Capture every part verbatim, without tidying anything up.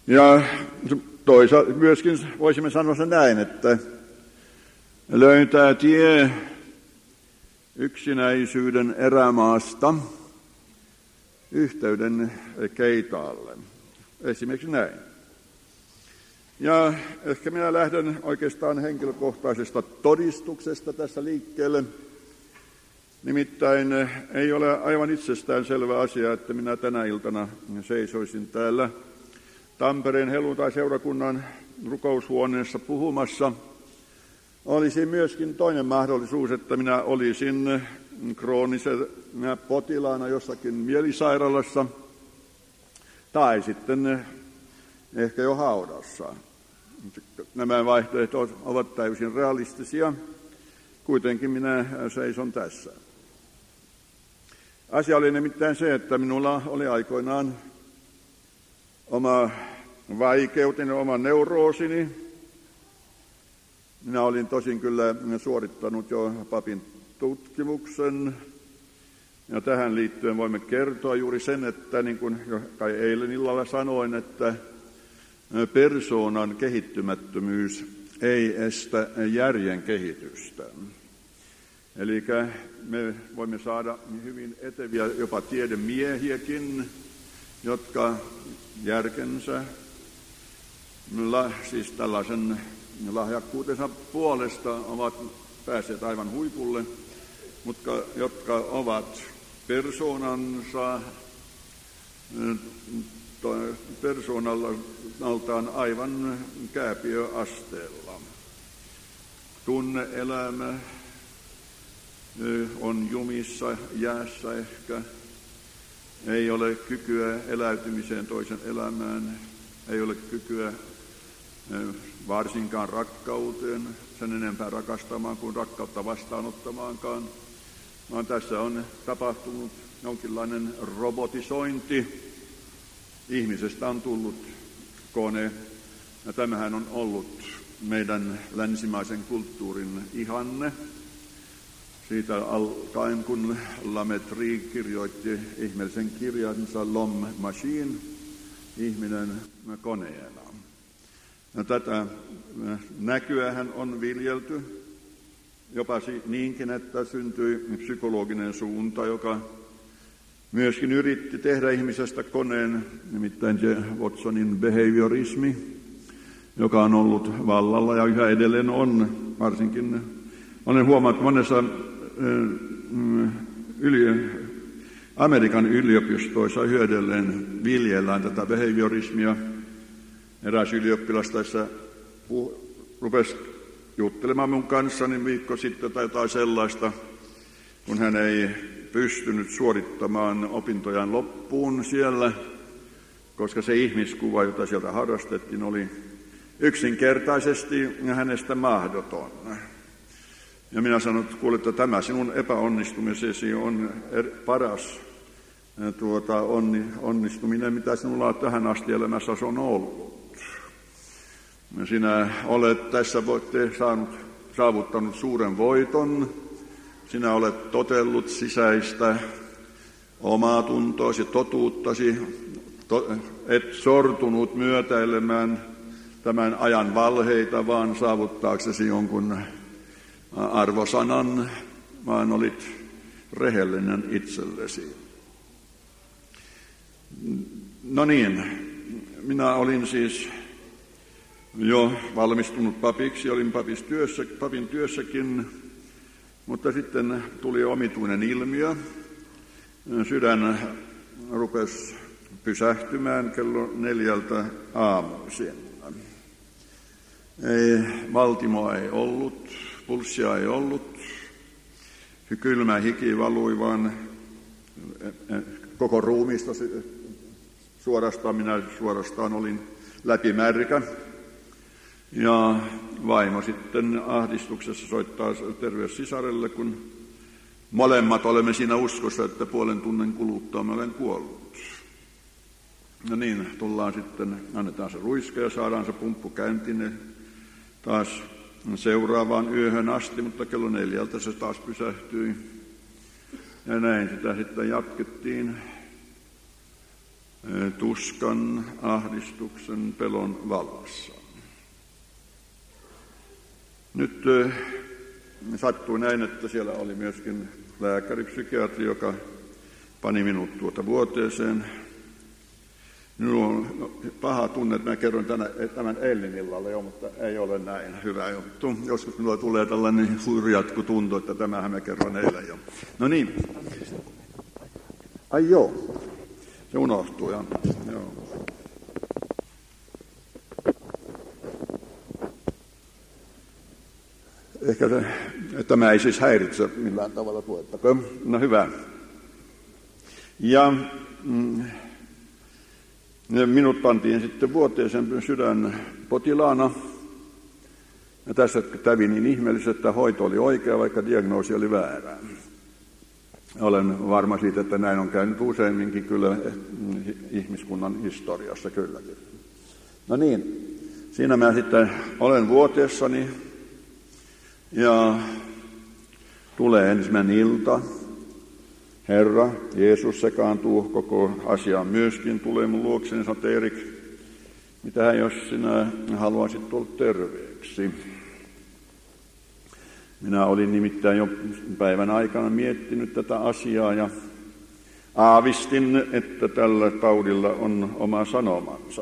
Ja toisaalta myöskin voisimme sanoa se näin, että löytää tie yksinäisyyden erämaasta yhteyden Keitaalle. Esimerkiksi näin. Ja ehkä minä lähden oikeastaan henkilökohtaisesta todistuksesta tässä liikkeelle. Nimittäin ei ole aivan itsestään selvä asia, että minä tänä iltana seisoisin täällä Tampereen helluntai-seurakunnan rukoushuoneessa puhumassa. Olisi myöskin toinen mahdollisuus, että minä olisin kroonisen potilaana jossakin mielisairaalassa tai sitten ehkä jo haudassa. Nämä vaihtoehdot ovat täysin realistisia. Kuitenkin minä seison tässä. Asia oli nimittäin se, että minulla oli aikoinaan oma vaikeuteni, oma neuroosini. Minä olin tosin kyllä suorittanut jo papin tutkimuksen. Ja tähän liittyen voimme kertoa juuri sen, että niin kuin jo kai eilen illalla sanoin, että persoonan kehittymättömyys ei estä järjen kehitystä. Eli me voimme saada hyvin eteviä jopa tiedemiehiäkin, jotka järkensä, siis tällaisen lahjakkuutensa puolesta ovat päässeet aivan huipulle, mutta jotka ovat persoonansa, persoonaltaan aivan kääpiöasteella. Tunne-elämä on jumissa, jäässä ehkä. Ei ole kykyä eläytymiseen toisen elämään. Ei ole kykyä varsinkaan rakkauteen, sen enempää rakastamaan kuin rakkautta vastaanottamaankaan. Vaan tässä on tapahtunut jonkinlainen robotisointi. Ihmisestä on tullut kone. Ja tämähän on ollut meidän länsimaisen kulttuurin ihanne. Siitä alkaen, kun Lametri kirjoitti ihmeellisen kirjansa L'homme machine, ihminen koneena. Ja tätä näkyähän on viljelty jopa niinkin, että syntyi psykologinen suunta, joka myöskin yritti tehdä ihmisestä koneen, nimittäin se Watsonin behaviorismi, joka on ollut vallalla ja yhä edelleen on, varsinkin olen huomannut monessa yli, Amerikan yliopistoissa yhä edelleen viljellään tätä behaviorismia. Eräs ylioppilas tässä rupesi juttelemaan mun kanssani viikko sitten tai jotain sellaista, kun hän ei pystynyt suorittamaan opintojaan loppuun siellä, koska se ihmiskuva, jota sieltä harrastettiin, oli yksinkertaisesti hänestä mahdoton. Ja minä sanoin, että kuule, että tämä sinun epäonnistumisesi on er, paras tuota, onni, onnistuminen, mitä sinulla tähän asti elämässä on ollut. Sinä olet tässä voitte saanut, saavuttanut suuren voiton. Sinä olet totellut sisäistä omaa tuntoasi, totuuttasi, to, et sortunut myötäilemään tämän ajan valheita, vaan saavuttaaksesi jonkun arvosanan, vaan olit rehellinen itsellesi. No niin, minä olin siis jo valmistunut papiksi, olin papis työssä, papin työssäkin, mutta sitten tuli omituinen ilmiö. Sydän rupesi pysähtymään kello neljältä aamuisin. Ei, valtimoa ei ollut, pulssia ei ollut, kylmä hiki valui vaan koko ruumiista suorastaan, minä suorastaan olin läpimärkä. Ja vaimo sitten ahdistuksessa soittaa terveys sisarelle, kun molemmat olemme siinä uskossa, että puolen tunnin kuluttua mä olen kuollut. No niin, tullaan sitten, annetaan se ruiske ja saadaan se pumppu käyntiin taas seuraavaan yöhön asti, mutta kello neljältä se taas pysähtyi. Ja näin sitä sitten jatkettiin. tuskan, ahdistuksen, pelon vallassa. Nyt sattui näin, että siellä oli myöskin lääkäri, psykiatri, joka pani minut tuota vuoteeseen. Minulla on paha tunne, että mä kerron tänä, tämän eilen illalla jo, mutta ei ole näin hyvä juttu. Joskus minulla tulee tällainen hurjatku tunto, että tämähän mä kerron eilen jo. No niin. Ai joo. Se unohtuu. Ja, joo. Ehkä se, tämä ei siis häiritse millään tavalla tuettako. No hyvä. Ja mm, minut pantiin sitten vuoteeseen sydänpotilaana. Ja tässä kävi niin ihmeellisesti, että hoito oli oikea, vaikka diagnoosi oli väärä. Olen varma siitä, että näin on käynyt useimminkin kyllä ihmiskunnan historiassa kylläkin. No niin, siinä mä sitten olen vuoteessani ja tulee ensimmäinen ilta. Herra, Jeesus sekaantuu koko asiaan myöskin, tulee mun luokseni ja sanoo, että Erik, mitähän jos sinä haluaisit tulla terveeksi? Minä olin nimittäin jo päivän aikana miettinyt tätä asiaa ja aavistin, että tällä taudilla on oma sanomansa.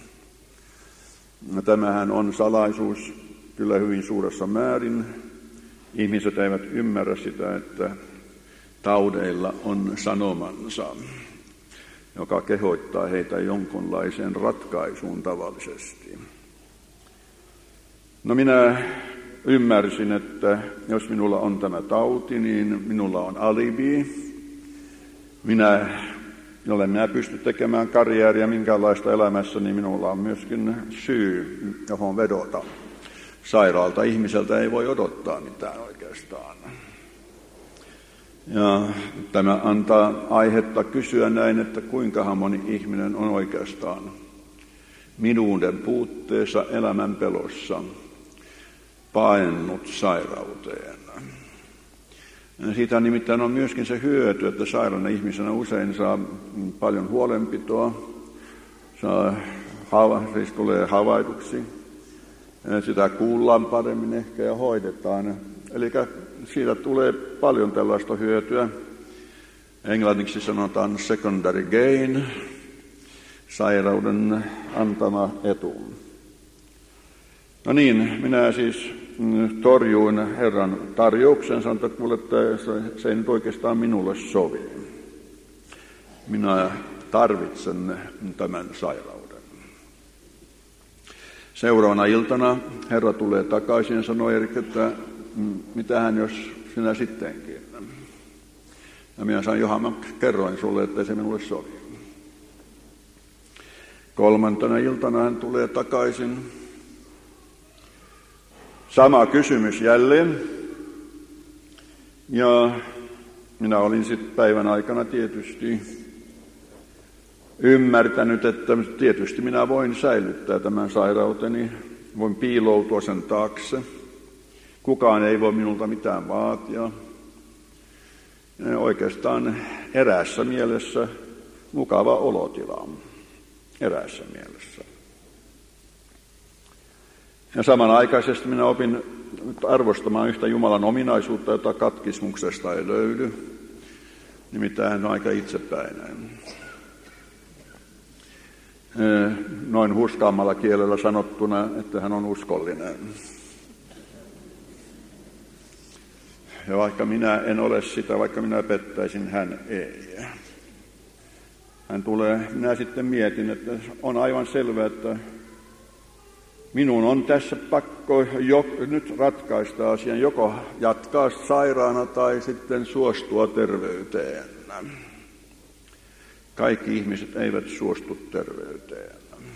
Tämähän on salaisuus kyllä hyvin suuressa määrin. Ihmiset eivät ymmärrä sitä, että taudeilla on sanomansa, joka kehottaa heitä jonkunlaiseen ratkaisuun tavallisesti. No minä ymmärsin, että jos minulla on tämä tauti, niin minulla on alibi. Minä, jolle minä pysty tekemään karjääriä minkäänlaista elämässä, niin minulla on myöskin syy, johon vedota. Sairaalta ihmiseltä ei voi odottaa mitään oikeastaan. Ja tämä antaa aihetta kysyä näin, että kuinkahan moni ihminen on oikeastaan minuuden puutteessa elämän pelossa paennut sairauteen. Ja siitä nimittäin on myöskin se hyöty, että sairaana ihmisenä usein saa paljon huolenpitoa, saa, siis tulee havaituksi, sitä kuullaan paremmin ehkä ja hoidetaan. Eli siitä tulee paljon tällaista hyötyä. Englanniksi sanotaan secondary gain, sairauden antama etu. No niin, minä siis torjuin Herran tarjouksen, sanoin, että mulle se ei nyt oikeastaan minulle sovi. Minä tarvitsen tämän sairauden. Seuraavana iltana Herra tulee takaisin ja sanoi Erik, että mitähän jos sinä sittenkin. Ja minä sanoin, johan mä kerroin sulle, että se minulle sovi. Kolmantena iltana hän tulee takaisin. Sama kysymys jälleen. Ja minä olin sitten päivän aikana tietysti ymmärtänyt, että tietysti minä voin säilyttää tämän sairauteni, voin piiloutua sen taakse. Kukaan ei voi minulta mitään vaatia. Oikeastaan eräässä mielessä mukava olotila. Eräässä mielessä. Ja samanaikaisesti minä opin arvostamaan yhtä Jumalan ominaisuutta, jota katkismuksesta ei löydy. Nimittäin hän on aika itsepäinen. Noin hurskaammalla kielellä sanottuna, että hän on uskollinen. Ja vaikka minä en ole sitä, vaikka minä pettäisin, hän ei. Hän tulee, minä sitten mietin, että on aivan selvää, että minun on tässä pakko jo, nyt ratkaista asian, joko jatkaa sairaana tai sitten suostua terveyteen. Kaikki ihmiset eivät suostu terveyteen.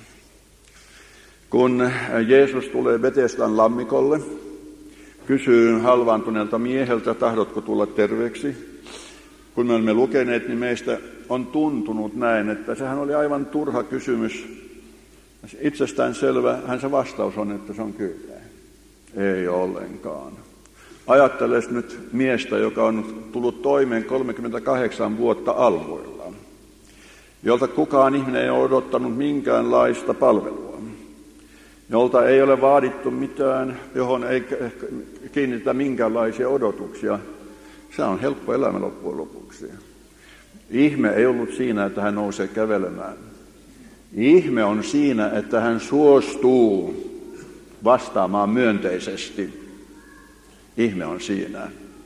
Kun Jeesus tulee Betesdan lammikolle, kysyy halvaantuneelta mieheltä, tahdotko tulla terveeksi? Kun me olemme lukeneet, niin meistä on tuntunut näin, että sehän oli aivan turha kysymys. Itsestään selvä, hän se vastaus on, että se on kyllä. Ei ollenkaan. Ajatteles nyt miestä, joka on tullut toimeen kolmekymmentäkahdeksan vuotta almuilla. jolta kukaan ihminen ei ole odottanut minkäänlaista palvelua, jolta ei ole vaadittu mitään, johon ei kiinnitetä minkäänlaisia odotuksia. Se on helppo elämä loppujen lopuksi. Ihme ei ollut siinä, että hän nousee kävelemään. Ihme on siinä, että hän suostuu vastaamaan myönteisesti. Ihme on siinä.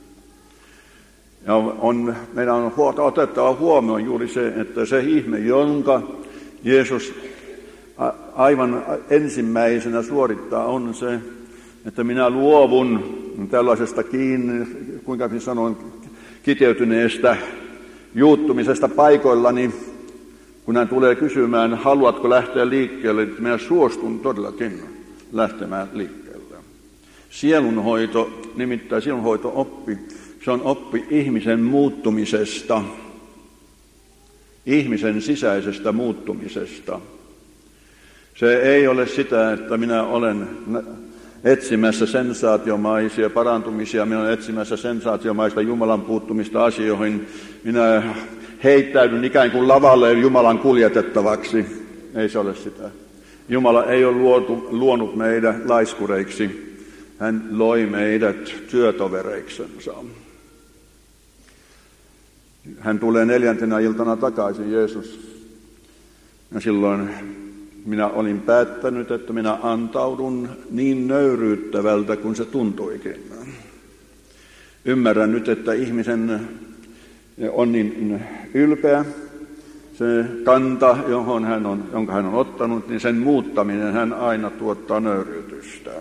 Ja on, meidän on otettava huomioon juuri se, että se ihme, jonka Jeesus aivan ensimmäisenä suorittaa, on se, että minä luovun tällaisesta kiinni, kuinka sanoin, kiteytyneestä juuttumisesta paikoillani, kun hän tulee kysymään, haluatko lähteä liikkeelle, että minä suostun todellakin lähtemään liikkeelle. Sielunhoito, nimittäin sielunhoito-oppi, se on oppi ihmisen muuttumisesta, ihmisen sisäisestä muuttumisesta. Se ei ole sitä, että minä olen etsimässä sensaatiomaisia parantumisia, minä olen etsimässä sensaatiomaista Jumalan puuttumista asioihin, minä heittäydyn ikään kuin lavalle Jumalan kuljetettavaksi. Ei se ole sitä. Jumala ei ole luotu, luonut meidät laiskureiksi. Hän loi meidät työtovereiksensa. Hän tulee neljäntenä iltana takaisin, Jeesus. Ja silloin minä olin päättänyt, että minä antaudun niin nöyryyttävältä kuin se tuntuikin. Ymmärrän nyt, että ihmisen on niin ylpeä, se kanta, johon hän on, jonka hän on ottanut, niin sen muuttaminen hän aina tuottaa nöyryytystä.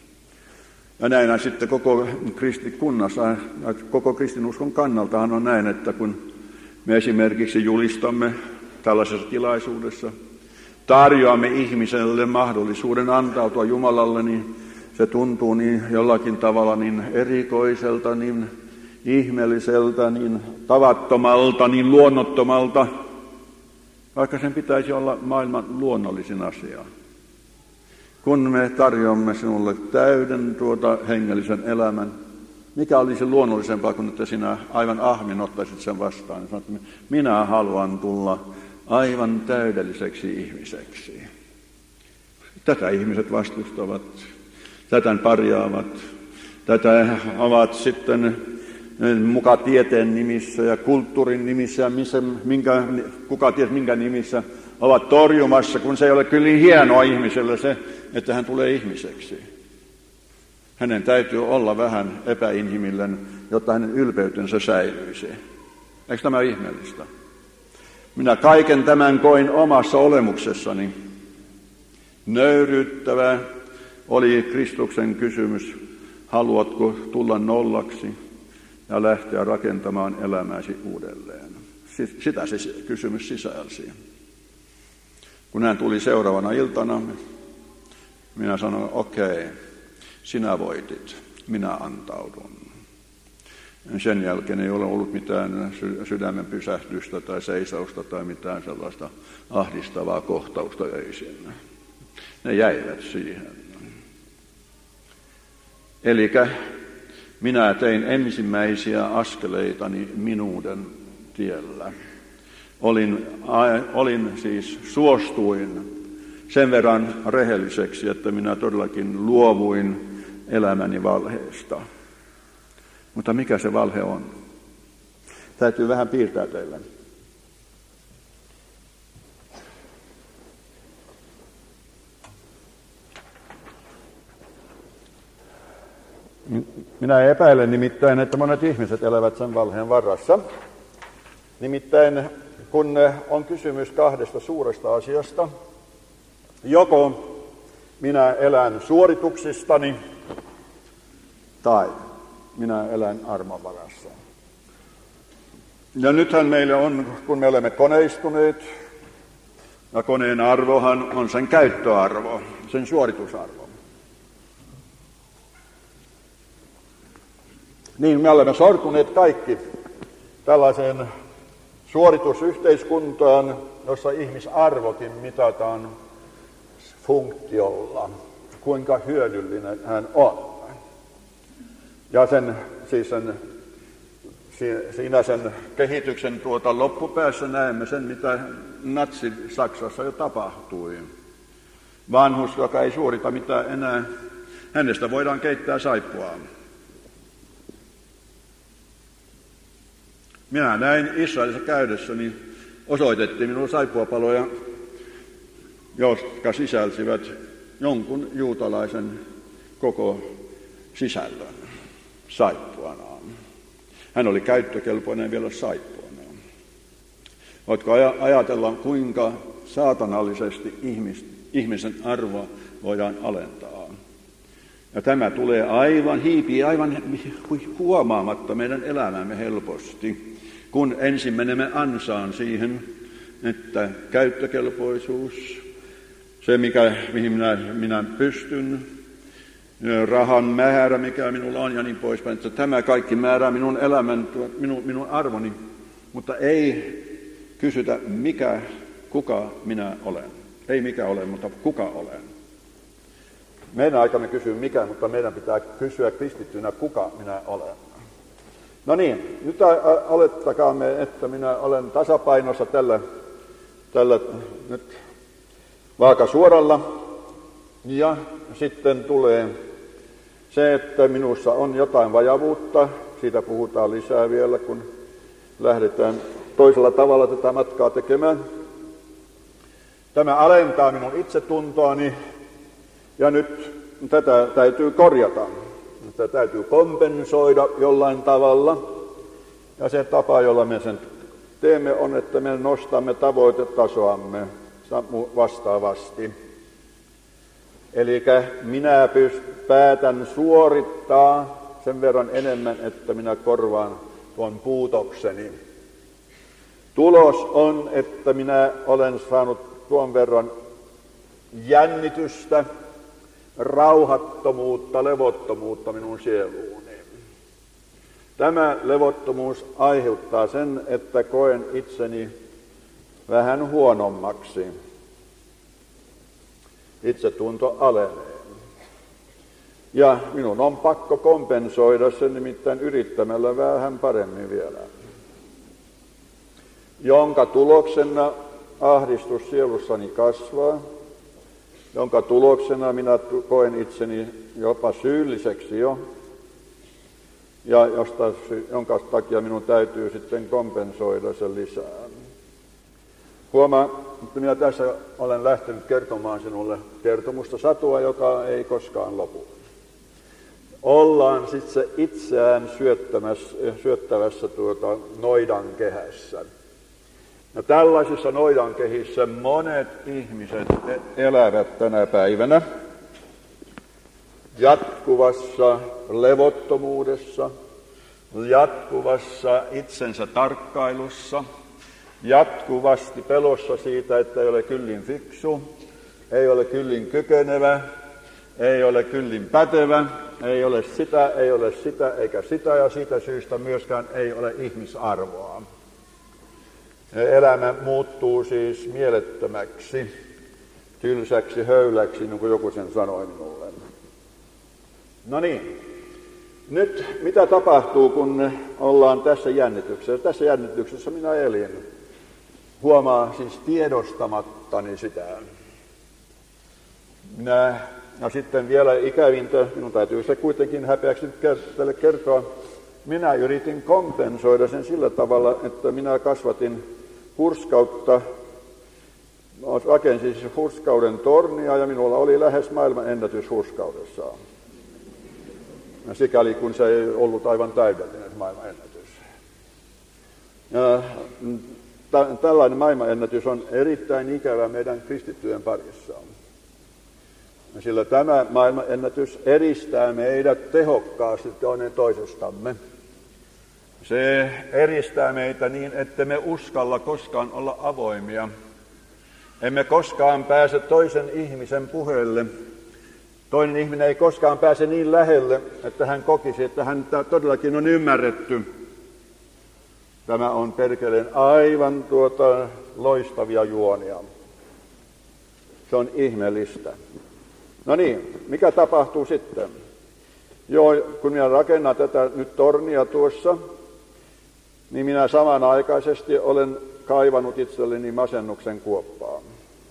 Ja näin sitten koko kristikunnassa, koko kristinuskon kannaltahan on näin, että kun me esimerkiksi julistamme tällaisessa tilaisuudessa, tarjoamme ihmiselle mahdollisuuden antautua Jumalalle, niin se tuntuu niin jollakin tavalla niin erikoiselta, niin ihmeelliseltä, niin tavattomalta, niin luonnottomalta, vaikka sen pitäisi olla maailman luonnollisin asia. Kun me tarjoamme sinulle täyden tuota hengellisen elämän, mikä olisi luonnollisempaa kuin että sinä aivan ahmin ottaisit sen vastaan ja sanot, että minä haluan tulla aivan täydelliseksi ihmiseksi. Tätä ihmiset vastustavat, tätä parjaavat, tätä ovat sitten muka tieteen nimissä ja kulttuurin nimissä ja missä, minkä, kuka ties minkä nimissä ovat torjumassa, kun se ei ole kyllä niin hienoa ihmiselle se, että hän tulee ihmiseksi. Hänen täytyy olla vähän epäinhimillinen, jotta hänen ylpeytensä säilyisi. Eikö tämä ihmeellistä? Minä kaiken tämän koin omassa olemuksessani. Nöyryyttävä oli Kristuksen kysymys, haluatko tulla nollaksi ja lähteä rakentamaan elämääsi uudelleen. Sitä se kysymys sisälsi. Kun hän tuli seuraavana iltana, minä sanoin, okei, okay, sinä voitit, minä antaudun. Sen jälkeen ei ole ollut mitään sydämen pysähdystä tai seisausta tai mitään sellaista ahdistavaa kohtausta ei sinne. Ne jäivät siihen. Eli minä tein ensimmäisiä askeleitani minuuden tiellä. Olin, olin siis, suostuin sen verran rehelliseksi, että minä todellakin luovuin elämäni valheesta. Mutta mikä se valhe on? Täytyy vähän piirtää teille. Minä epäilen nimittäin, että monet ihmiset elävät sen valheen varassa. Nimittäin kun on kysymys kahdesta suuresta asiasta, joko minä elän suorituksistani tai minä elän armon varassa. Ja nythän meillä on, kun me olemme koneistuneet, ja koneen arvohan on sen käyttöarvo, sen suoritusarvo. Niin me olemme sortuneet kaikki tällaiseen suoritusyhteiskuntaan, jossa ihmisarvokin mitataan funktiolla, kuinka hyödyllinen hän on. Ja sen, siis sen, siinä sen kehityksen tuota loppupäässä näemme sen, mitä Natsi-Saksassa jo tapahtui. Vanhus, joka ei suorita mitään enää, hänestä voidaan keittää saippuaa. Minä näin Israelissa käydessäni, osoitettiin minulle saippuapaloja, jotka sisälsivät jonkun juutalaisen koko sisällön saippuanaan. Hän oli käyttökelpoinen vielä saippuanaan. Voitko ajatella, kuinka saatanallisesti ihmis, ihmisen arvoa voidaan alentaa? Ja tämä tulee aivan, hiipii aivan huomaamatta meidän elämämme helposti, kun ensin menemme ansaan siihen, että käyttökelpoisuus, se mikä, mihin minä, minä pystyn, rahan määrä, mikä minulla on ja niin poispäin, että tämä kaikki määrää minun elämän, minun, minun arvoni, mutta ei kysytä mikä, kuka minä olen. Ei mikä olen, mutta kuka olen. Meidän aikamme kysyy mikä, mutta meidän pitää kysyä kristittynä, kuka minä olen. No niin, nyt olettakaamme, että minä olen tasapainossa tällä, tällä nyt vaakasuoralla. Ja sitten tulee se, että minussa on jotain vajavuutta. Siitä puhutaan lisää vielä, kun lähdetään toisella tavalla tätä matkaa tekemään. Tämä alentaa minun itsetuntoani. Ja nyt tätä täytyy korjata. Tätä täytyy kompensoida jollain tavalla. Ja se tapa, jolla me sen teemme, on, että me nostamme tavoitetasoamme vastaavasti. Eli minä pyst- päätän suorittaa sen verran enemmän, että minä korvaan tuon puutokseni. Tulos on, että minä olen saanut tuon verran jännitystä, rauhattomuutta, levottomuutta minun sieluuni. Tämä levottomuus aiheuttaa sen, että koen itseni vähän huonommaksi. Itsetunto alenee. Ja minun on pakko kompensoida sen nimittäin yrittämällä vähän paremmin vielä. Jonka tuloksena ahdistus sielussani kasvaa, jonka tuloksena minä koen itseni jopa syylliseksi jo, ja josta, jonka takia minun täytyy sitten kompensoida sen lisää. Huomaa, että minä tässä olen lähtenyt kertomaan sinulle kertomusta satua, joka ei koskaan lopu. Ollaan sitten se itseään syöttävässä tuota noidan kehässä. Ja tällaisissa noidankehissä monet ihmiset elävät tänä päivänä jatkuvassa levottomuudessa, jatkuvassa itsensä tarkkailussa, jatkuvasti pelossa siitä, että ei ole kyllin fiksu, ei ole kyllin kykenevä, ei ole kyllin pätevä, ei ole sitä, ei ole sitä eikä sitä ja siitä syystä myöskään ei ole ihmisarvoa. Elämä muuttuu siis mielettömäksi, tylsäksi höyläksi, niin kuin joku sen sanoi minulle. No niin, nyt mitä tapahtuu, kun ollaan tässä jännityksessä? Tässä jännityksessä minä elin. Huomaa siis tiedostamattani sitä. Minä, ja sitten vielä ikävintä, minun täytyy se kuitenkin häpeäksi teille kertoa, minä yritin kompensoida sen sillä tavalla, että minä kasvatin hurskautta, rakensin siis hurskauden tornia ja minulla oli lähes maailman ennätys hurskaudessaan. Ja sikäli kun se ei ollut aivan täydellinen maailman ennätys. Ja t- tällainen maailman ennätys on erittäin ikävä meidän kristittyjen parissa. Sillä tämä maailman ennätys eristää meidät tehokkaasti toinen toisestamme. Se eristää meitä niin, että me uskalla koskaan olla avoimia. Emme koskaan pääse toisen ihmisen puheelle. Toinen ihminen ei koskaan pääse niin lähelle, että hän kokisi, että hän todellakin on ymmärretty. Tämä on perkeleen aivan tuota loistavia juonia. Se on ihmeellistä. No niin, mikä tapahtuu sitten? Joo, kun minä rakennan tätä nyt tornia tuossa, niin minä samanaikaisesti olen kaivanut itselleni masennuksen kuoppaa.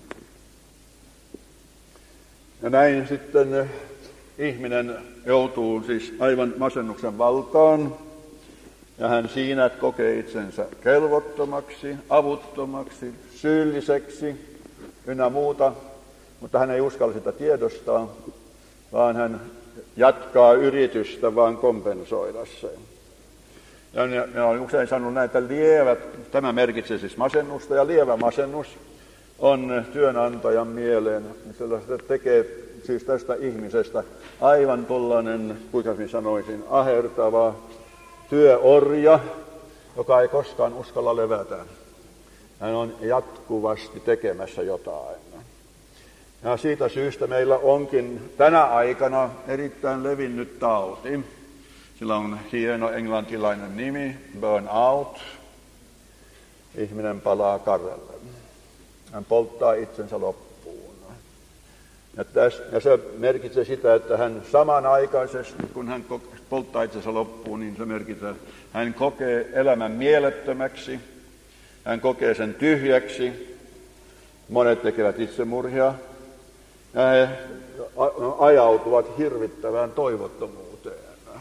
Ja näin sitten ihminen joutuu siis aivan masennuksen valtaan, ja hän siinä kokee itsensä kelvottomaksi, avuttomaksi, syylliseksi ynnä muuta, mutta hän ei uskalla sitä tiedostaa, vaan hän jatkaa yritystä vaan kompensoida sen. Ja minä olen usein sanonut näin, että lievät, tämä merkitsee siis masennusta, ja lievä masennus on työnantajan mieleen, sellaista tekee siis tästä ihmisestä aivan tuollainen, kuinka minä sanoisin, ahertava työorja, joka ei koskaan uskalla levätä. Hän on jatkuvasti tekemässä jotain. Ja siitä syystä meillä onkin tänä aikana erittäin levinnyt tauti. Sillä on hieno englantilainen nimi, burnout. Ihminen palaa karrelle. Hän polttaa itsensä loppuun. Ja, täs, ja se merkitsee sitä, että hän samanaikaisesti, kun hän polttaa itsensä loppuun, niin se merkitsee, että hän kokee elämän mielettömäksi, hän kokee sen tyhjäksi. Monet tekevät itsemurhia ja he ajautuvat hirvittävään toivottomuuteen.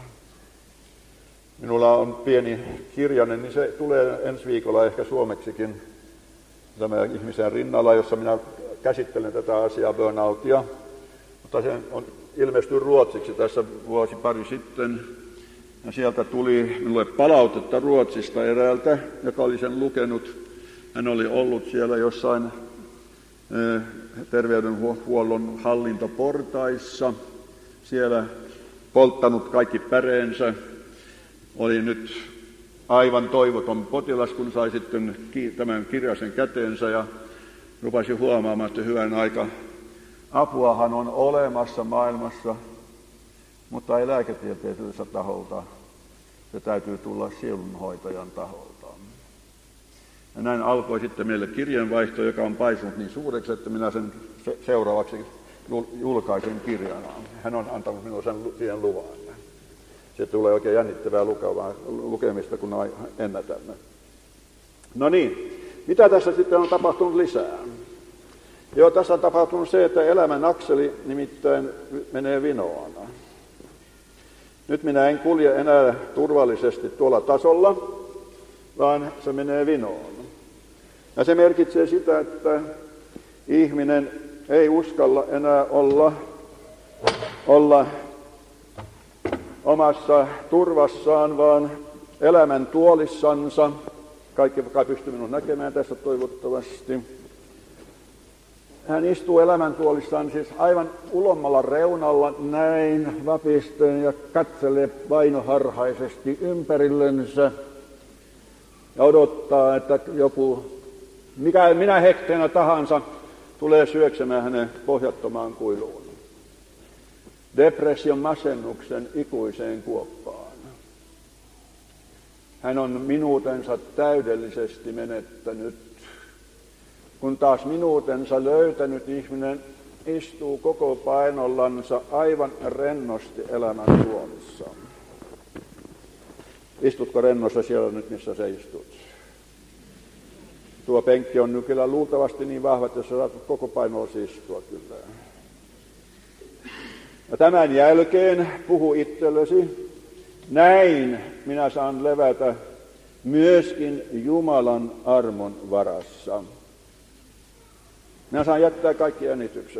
Minulla on pieni kirjanen, niin se tulee ensi viikolla ehkä suomeksikin tämä ihmisen rinnalla, jossa minä käsittelen tätä asiaa, burnoutia. Mutta se on ilmestynyt ruotsiksi tässä vuosi pari sitten. Ja sieltä tuli minulle palautetta Ruotsista eräältä, joka oli sen lukenut. Hän oli ollut siellä jossain terveydenhuollon hallintoportaissa, siellä polttanut kaikki päreensä. Oli nyt aivan toivoton potilas, kun sai sitten tämän kirjasen käteensä ja rupasi huomaamaan, että hyvän aika apuahan on olemassa maailmassa, mutta ei lääketieteelliseltä taholta. Se täytyy tulla sielunhoitajan taholta. Ja näin alkoi sitten meille kirjanvaihto, joka on paisunut niin suureksi, että minä sen seuraavaksi julkaisen kirjana. Hän on antanut minulle sen siihen luvan. Se tulee oikein jännittävää lukevaa, lukemista, kun ennätämme. No niin, mitä tässä sitten on tapahtunut lisää? Joo, tässä on tapahtunut se, että elämän akseli nimittäin menee vinoon. Nyt minä en kulje enää turvallisesti tuolla tasolla, vaan se menee vinoon. Ja se merkitsee sitä, että ihminen ei uskalla enää olla, olla omassa turvassaan, vaan elämän tuolissansa. Kaikki kai pystyy minun näkemään tässä toivottavasti. Hän istuu elämäntuolissaan siis aivan ulommalla reunalla näin vapisten ja katselee vainoharhaisesti ympärillensä ja odottaa, että joku, mikä minä hetkenä tahansa, tulee syöksemään hänen pohjattomaan kuiluun. Depression masennuksen ikuiseen kuoppaan. Hän on minuutensa täydellisesti menettänyt. Kun taas minuutensa löytänyt ihminen istuu koko painollansa aivan rennosti elämän tuolissa. Istutko rennossa siellä nyt, missä sä istut? Tuo penkki on nyt kyllä luultavasti niin vahva, että sä saat koko painolla istua kyllä. Ja tämän jälkeen puhu itsellesi, näin minä saan levätä myöskin Jumalan armon varassa. Minä saan jättää kaikki jännitykset.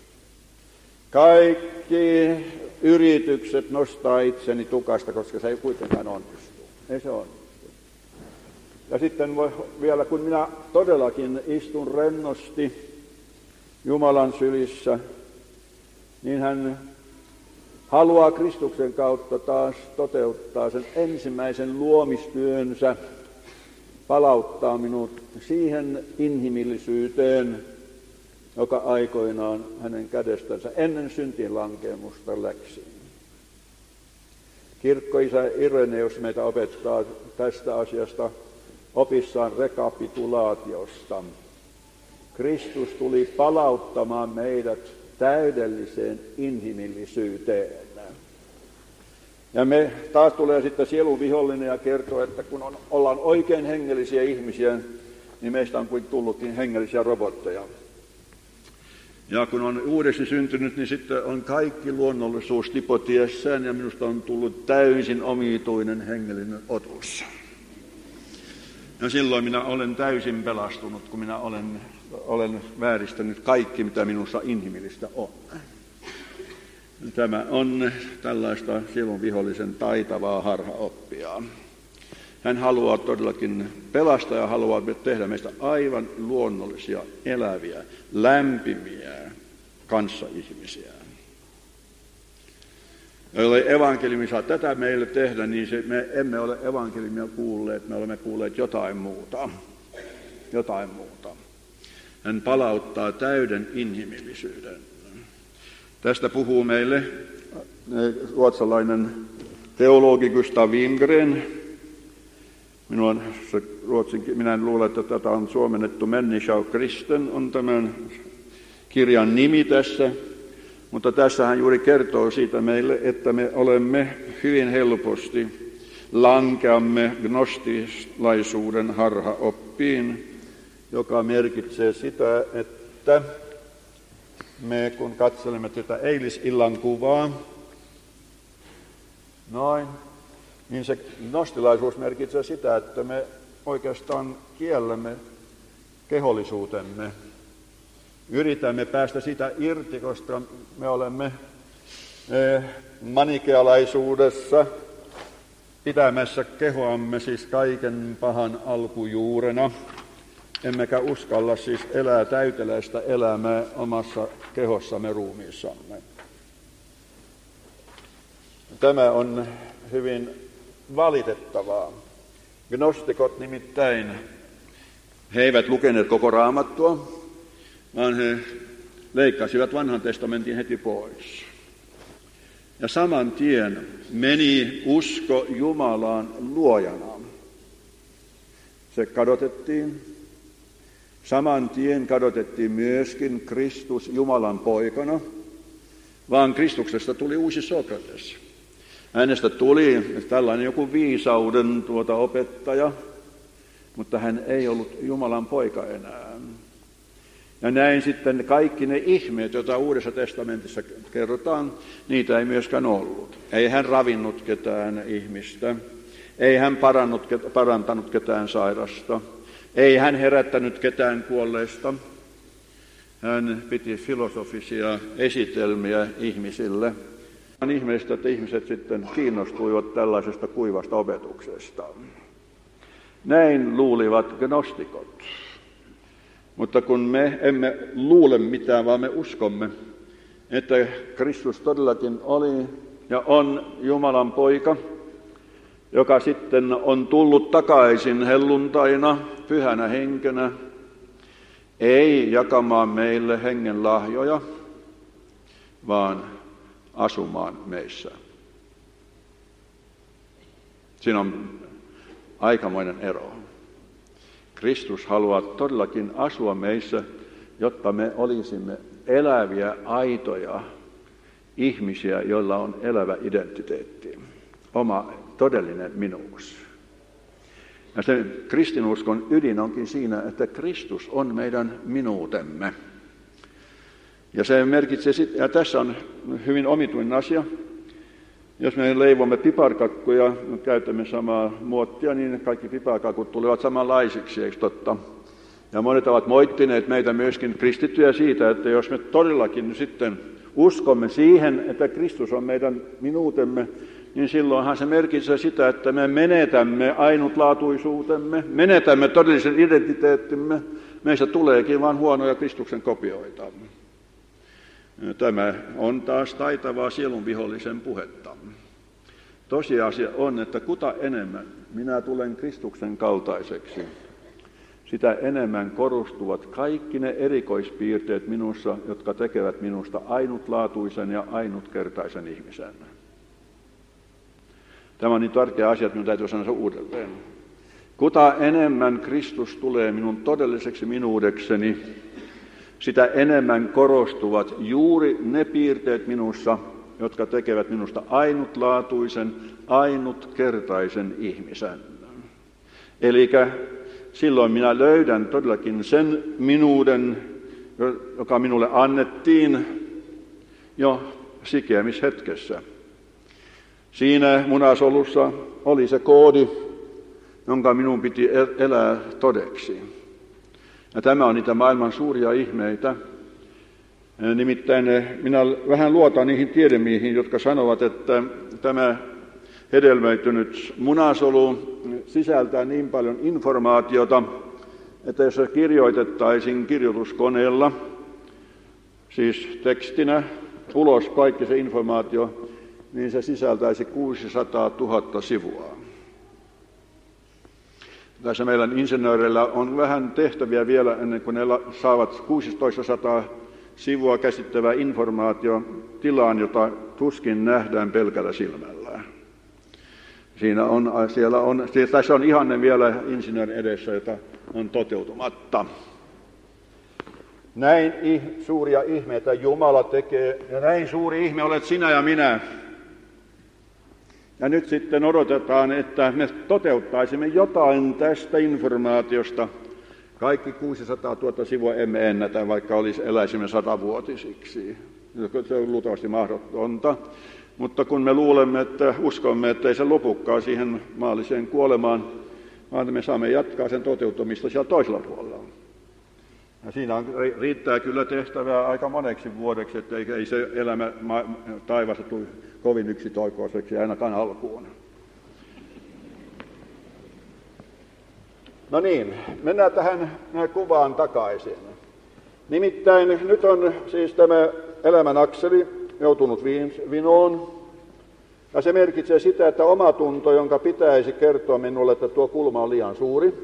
Kaikki yritykset nostaa itseni tukasta, koska se ei kuitenkaan onnistu. Ei se onnistu. Ja sitten voi vielä, kun minä todellakin istun rennosti Jumalan sylissä, niin hän haluaa Kristuksen kautta taas toteuttaa sen ensimmäisen luomistyönsä, palauttaa minut siihen inhimillisyyteen, joka aikoinaan hänen kädestänsä ennen syntiin lankemusta läksi. Kirkkoisä Ireneus meitä opettaa tästä asiasta opissaan rekapitulaatiosta. Kristus tuli palauttamaan meidät täydelliseen inhimillisyyteen. Ja me taas tulee sitten sielun vihollinen ja kertoo, että kun on, ollaan oikein hengellisiä ihmisiä, niin meistä on kuin tullutkin hengellisiä robotteja. Ja kun on uudesti syntynyt, niin sitten on kaikki luonnollisuus tipotiessään ja minusta on tullut täysin omituinen hengellinen otus. Ja silloin minä olen täysin pelastunut, kun minä olen, olen vääristänyt kaikki, mitä minussa inhimillistä on. Tämä on tällaista sielun vihollisen taitavaa harhaoppia. Hän haluaa todellakin pelastaa ja haluaa tehdä meistä aivan luonnollisia, eläviä, lämpimiä kanssaihmisiä. Jollei evankeliumi saa tätä meille tehdä, niin se, me emme ole evankeliumia kuulleet, me olemme kuulleet jotain muuta. Jotain muuta. Hän palauttaa täyden inhimillisyyden. Tästä puhuu meille ruotsalainen teologi Gustav Wingren. Minun se ruotsin, minä luulen, että tätä on suomennettu Människa och kristen, on tämän kirjan nimi tässä. Mutta tässä hän juuri kertoo siitä meille, että me olemme hyvin helposti lankeamme gnostilaisuuden harhaoppiin, joka merkitsee sitä, että me kun katselemme tätä eilisillan kuvaa, noin, niin se gnostilaisuus merkitsee sitä, että me oikeastaan kiellämme kehollisuutemme. Yritämme päästä sitä irti, koska me olemme manikealaisuudessa pitämässä kehoamme siis kaiken pahan alkujuurena. Emmekä uskalla siis elää täyteläistä elämää omassa kehossamme, ruumiissamme. Tämä on hyvin valitettavaa. Gnostikot nimittäin, he eivät lukeneet koko Raamattua, vaan he leikkasivat vanhan testamentin heti pois. Ja saman tien meni usko Jumalaan luojana. Se kadotettiin. Saman tien kadotettiin myöskin Kristus Jumalan poikana, vaan Kristuksesta tuli uusi Sokrates. Hänestä tuli tällainen joku viisauden tuota opettaja, mutta hän ei ollut Jumalan poika enää. Ja näin sitten kaikki ne ihmeet, joita Uudessa testamentissa kerrotaan, niitä ei myöskään ollut. Ei hän ravinnut ketään ihmistä, ei hän parannut, parantanut ketään sairasta, ei hän herättänyt ketään kuolleista. Hän piti filosofisia esitelmiä ihmisille. On ihmeistä, että ihmiset sitten kiinnostuivat tällaisesta kuivasta opetuksesta. Näin luulivat gnostikot. Mutta kun me emme luule mitään, vaan me uskomme, että Kristus todellakin oli ja on Jumalan poika, joka sitten on tullut takaisin helluntaina, pyhänä henkenä, ei jakamaan meille hengen lahjoja, vaan asumaan meissä. Siinä on aikamoinen ero. Kristus haluaa todellakin asua meissä, jotta me olisimme eläviä, aitoja ihmisiä, joilla on elävä identiteetti, oma todellinen minuus. Ja se kristinuskon ydin onkin siinä, että Kristus on meidän minuutemme. Ja se merkitsee, ja tässä on hyvin omituinen asia, jos me leivomme piparkakkuja, me käytämme samaa muottia, niin kaikki piparkakut tulevat samanlaisiksi, eikö totta? Ja monet ovat moittineet meitä myöskin kristittyjä siitä, että jos me todellakin sitten uskomme siihen, että Kristus on meidän minuutemme, niin silloinhan se merkitsee sitä, että me menetämme ainutlaatuisuutemme, menetämme todellisen identiteettimme, meistä tuleekin vain huonoja Kristuksen kopioita. Tämä on taas taitavaa sielun vihollisen puhetta. Tosiasia on, että kuta enemmän minä tulen Kristuksen kaltaiseksi, sitä enemmän korostuvat kaikki ne erikoispiirteet minussa, jotka tekevät minusta ainutlaatuisen ja ainutkertaisen ihmisen. Tämä on niin tärkeä asia, että minun täytyy sanoa se uudelleen. Kuta enemmän Kristus tulee minun todelliseksi minuudekseni, sitä enemmän korostuvat juuri ne piirteet minussa, jotka tekevät minusta ainutlaatuisen, ainutkertaisen ihmisen. Eli silloin minä löydän todellakin sen minuuden, joka minulle annettiin jo sikeämishetkessä. Siinä munasolussa oli se koodi, jonka minun piti elää todeksi. Ja tämä on niitä maailman suuria ihmeitä. Nimittäin minä vähän luotan niihin tiedemiehiin, jotka sanovat, että tämä hedelmöitynyt munasolu sisältää niin paljon informaatiota, että jos se kirjoitettaisiin kirjoituskoneella, siis tekstinä, ulos kaikki se informaatio, niin se sisältäisi kuusisataatuhatta sivua. Tässä meidän insinööreillä on vähän tehtäviä vielä ennen kuin ne saavat kuusitoistasataa sivua käsittävää informaatio tilaan, jota tuskin nähdään pelkällä silmällä. Siinä on, siellä on, tässä on ihanne vielä insinöörin edessä, jota on toteutumatta. Näin suuria ihmeitä Jumala tekee, ja näin suuri ihme olet sinä ja minä. Ja nyt sitten odotetaan, että me toteuttaisimme jotain tästä informaatiosta. Kaikki kuusisataatuhatta sivua emme ennätä, vaikka olisi, eläisimme satavuotisiksi. Se on luultavasti mahdotonta. Mutta kun me luulemme, että uskomme, että ei se lopukkaan siihen maalliseen kuolemaan, vaan me saamme jatkaa sen toteutumista siellä toisella puolella. Ja siinä on, riittää kyllä tehtävää aika moneksi vuodeksi, että ei se elämä taivasta tule kovin yksitoikoiseksi ainakaan alkuun. No niin, mennään tähän kuvaan takaisin. Nimittäin nyt on siis tämä elämän akseli joutunut vinoon. Ja se merkitsee sitä, että omatunto, jonka pitäisi kertoa minulle, että tuo kulma on liian suuri,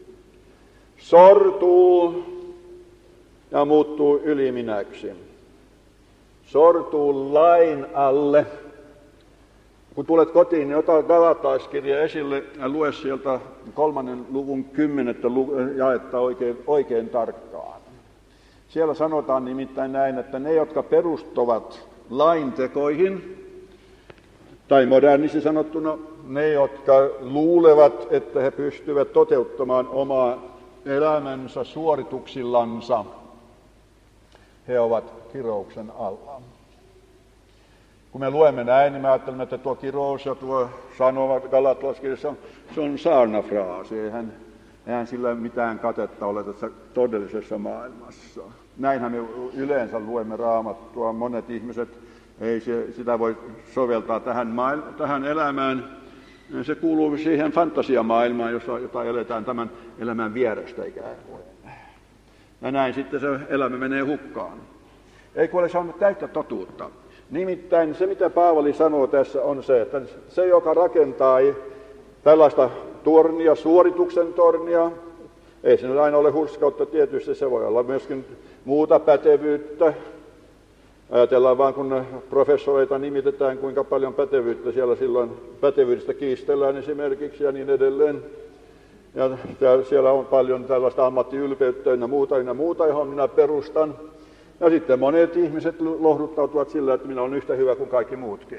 sortuu ja muuttuu yliminäksi. Sortuu lain alle. Kun tulet kotiin, niin ota Galataiskirja esille ja lue sieltä kolmannen luvun kymmenettä jaetta oikein, oikein tarkkaan. Siellä sanotaan nimittäin näin, että ne, jotka perustuvat laintekoihin, tai modernisesti sanottuna, ne, jotka luulevat, että he pystyvät toteuttamaan omaa elämänsä suorituksillansa, he ovat kirouksen alla. Kun me luemme näin, niin me ajattelemme, että tuo kirous ja tuo sanoma Galataiskirjassa, se on saarnafraasi. Eihän, eihän sillä mitään katetta ole tässä todellisessa maailmassa. Näinhän me yleensä luemme Raamattua. Monet ihmiset ei se, sitä voi soveltaa tähän, maailma, tähän elämään. Se kuuluu siihen fantasiamaailmaan, jossa, jota eletään tämän elämän vierestä ikään kuin. Ja näin sitten se elämä menee hukkaan. Ei kun ole saanut täyttä totuutta. Nimittäin se, mitä Paavali sanoo tässä, on se, että se, joka rakentaa tällaista tornia, suorituksen tornia, ei se nyt aina ole hurskautta tietysti, se voi olla myöskin muuta pätevyyttä. Ajatellaan vaan, kun professoreita nimitetään, kuinka paljon pätevyyttä siellä silloin pätevyydestä kiistellään esimerkiksi ja niin edelleen. Ja siellä on paljon tällaista ammattiylpeyttä ja muuta, ja muuta, johon minä perustan. Ja sitten monet ihmiset lohduttautuvat sillä, että minä olen yhtä hyvä kuin kaikki muutkin.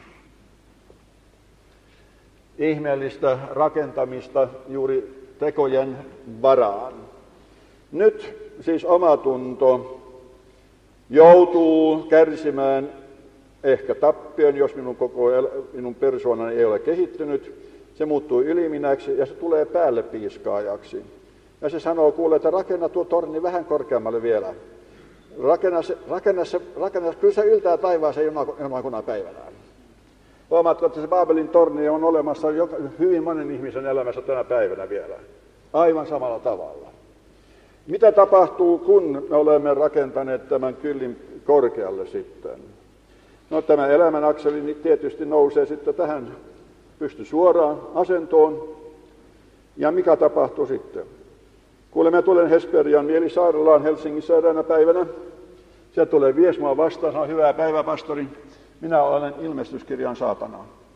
Ihmeellistä rakentamista juuri tekojen varaan. Nyt siis omatunto joutuu kärsimään ehkä tappion, jos minun koko el- minun persoonani ei ole kehittynyt. Se muuttuu yliminäksi ja se tulee päälle piiskaajaksi. Ja se sanoo, kuule, että rakenna tuo torni vähän korkeammalle vielä. Rakenna se, rakenna se, rakenna, kyllä se yltää taivaaseen jonakuna päivänään. Huomaatko, että se Baabelin torni on olemassa joka, hyvin monen ihmisen elämässä tänä päivänä vielä. Aivan samalla tavalla. Mitä tapahtuu, kun me olemme rakentaneet tämän kyllin korkealle sitten? No tämä elämän akseli niin tietysti nousee sitten tähän pysty suoraan asentoon. Ja mikä tapahtuu sitten? Kuule, mä tulen Hesperian mielisairaalaan Helsingissä eräänä päivänä. Sieltä tulee vies mua vastaan, sanoo, hyvää päivää, pastori. Minä olen ilmestyskirjan saatana.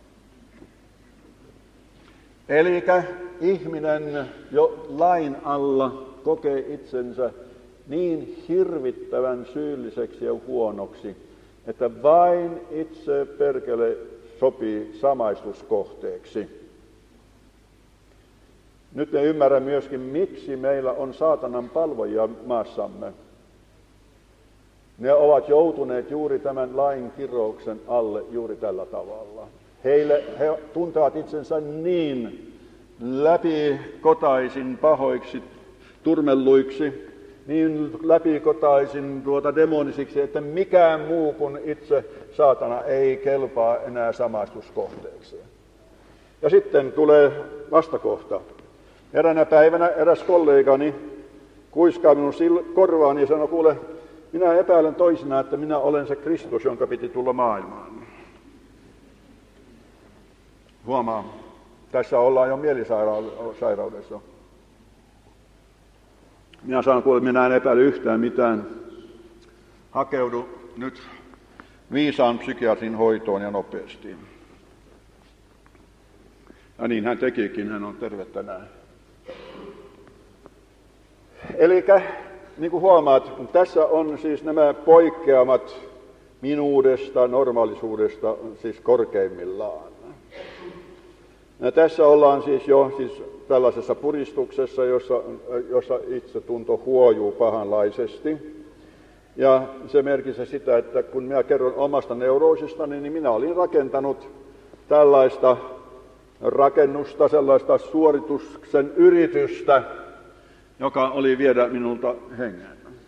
Elikkä ihminen jo lain alla kokee itsensä niin hirvittävän syylliseksi ja huonoksi, että vain itse perkele sopii samaistuskohteeksi. Nyt me ymmärrän myöskin, miksi meillä on saatanan palvojia maassamme. Ne ovat joutuneet juuri tämän lain kirouksen alle juuri tällä tavalla. Heille, he tuntevat itsensä niin läpikotaisin pahoiksi turmelluiksi, niin läpikotaisin tuota demonisiksi, että mikään muu kuin itse saatana ei kelpaa enää samaistuskohteeksi. Ja sitten tulee vastakohta. Eräänä päivänä eräs kollegani kuiskaa minun korvaani ja sanoi, kuule, minä epäilen toisinaan, että minä olen se Kristus, jonka piti tulla maailmaan. Huomaa, tässä ollaan jo mielisairaudessa. Minä sanon, kuule, minä en epäile yhtään mitään. Hakeudu nyt viisaan psykiatrin hoitoon ja nopeasti. Ja niin hän tekikin, hän on terve tänään. Eli niin kuin huomaat, tässä on siis nämä poikkeamat minuudesta, normaalisuudesta, siis korkeimmillaan. Ja tässä ollaan siis jo siis tällaisessa puristuksessa, jossa, jossa itsetunto huojuu pahanlaisesti. Ja se merkitsee sitä, että kun minä kerron omasta neuroosistani, niin minä olin rakentanut tällaista rakennusta, sellaista suorituksen yritystä, joka oli viedä minulta hengen.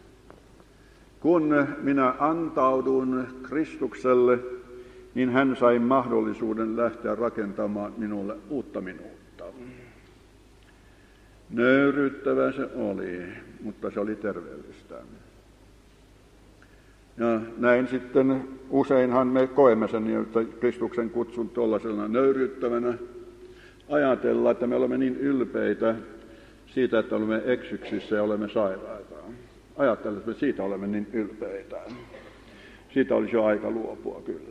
Kun minä antaudun Kristukselle, niin hän sai mahdollisuuden lähteä rakentamaan minulle uutta minuutta. Nöyryyttävä se oli, mutta se oli terveellistä. Ja näin sitten useinhan me koemme sen, että Kristuksen kutsun tuollaisena nöyryyttävänä. Ajatellaan, että me olemme niin ylpeitä siitä, että olemme eksyksissä ja olemme sairaita. Ajattelen, että siitä olemme niin ylpeitä. Siitä olisi jo aika luopua kyllä.